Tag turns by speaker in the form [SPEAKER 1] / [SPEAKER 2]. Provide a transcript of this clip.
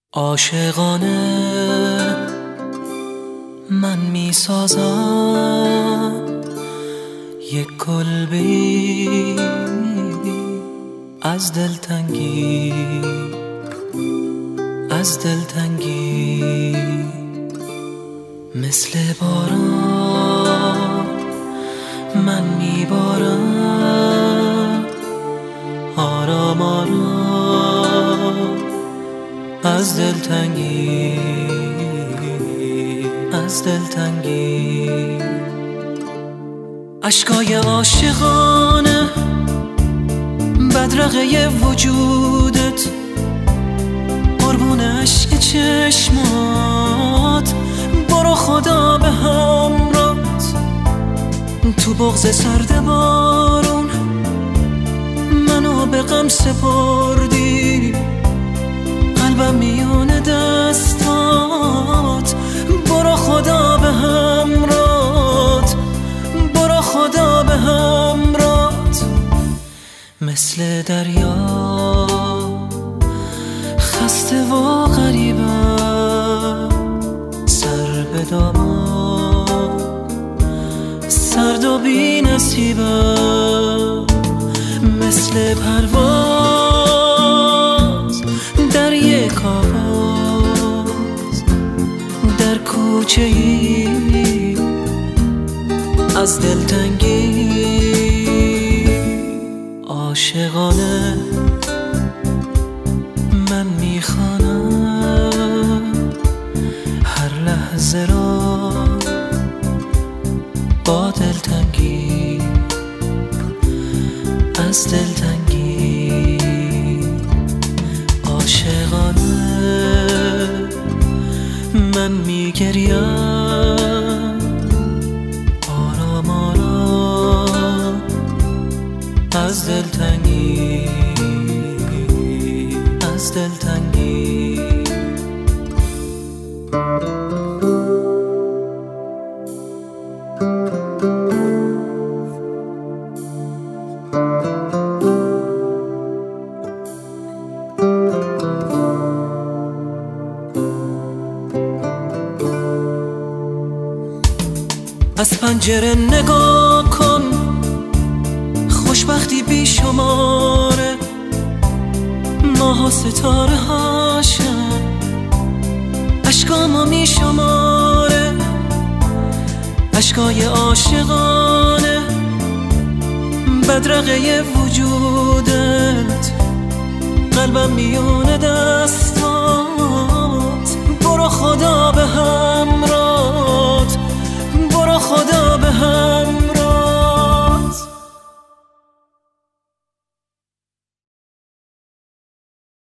[SPEAKER 1] عاشقانه من می سازم یک کلبه‌ای از دلتنگی مثل باران من می بارم آرام آرام از دلتنگی اشکای عاشقانه بدرقه وجودت قربون عشق چشمات برو خدا به همراهت تو بغض سرد بارون منو به غم سپردی قلبم میون دستات برو خدا به همراهت برو خدا به همراهت مثل دریا خسته و غریبم سر به دامان سرد و بی نصیبم مثل پرواز در یک آواز در کوچه ای از دلتنگی عاشقانه من میخوانم هر لحظه را با دلتنگی از دلتنگی عاشقانه من میگریم آرام آرام از دلتنگی از پنجره نگاه کن خوشبختی بی شماره ماه و ستاره هاشم اشکامو می شماره اشکای عاشقانه بدرقه وجودت قلبم میون دستات